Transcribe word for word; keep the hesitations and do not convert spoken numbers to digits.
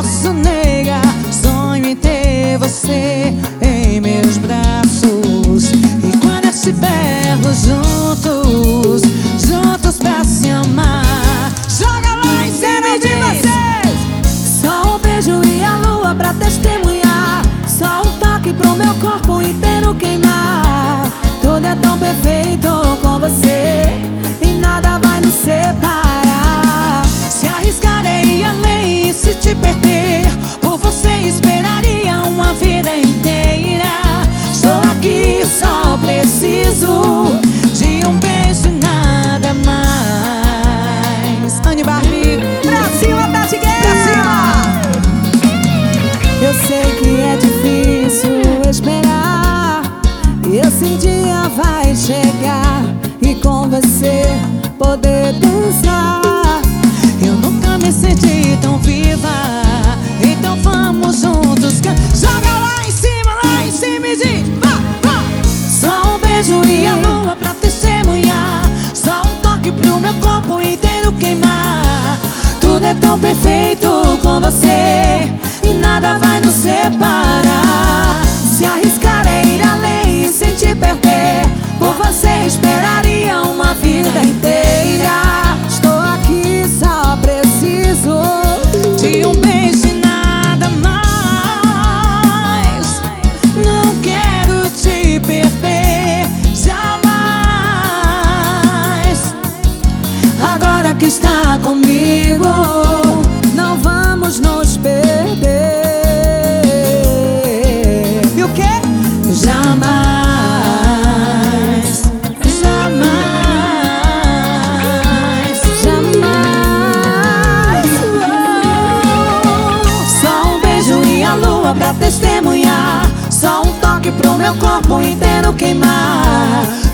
posso negar. Sonho em ter você em meus braços, e quando estivermos juntos, juntos pra se amar. Joga lá em cima de vocês. Só um beijo e a lua pra testemunhar. Só um toque pro meu corpo inteiro queimar. Tudo é tão perfeito com você e nada vai nos separar. Se arriscar é ir além, e se te perder por você esperaria uma vida inteira. Estou aqui, só preciso de um beijo e nada mais. Anne Barbie, pra cima, Tati Guerra! Eu sei que é difícil esperar, e esse dia vai chegar, e com você poder dançar. Eu nunca me senti tão viva, então vamos juntos. Joga lá em cima, lá em cima e diz vá, vá. Só um beijo e a lua pra testemunhar. Só um toque pro meu corpo inteiro queimar. Tudo é tão perfeito com você e nada vai nos separar. Se arriscar é ir além e sem te perder, por você esperaria uma vida inteira. Estou aqui, só preciso de um beijo e nada mais. Não quero te perder jamais. Agora que está comigo, não vamos nos perder. E o quê? Jamais, jamais, jamais. Só um beijo e a lua pra testemunhar. Só um toque pro meu corpo inteiro queimar.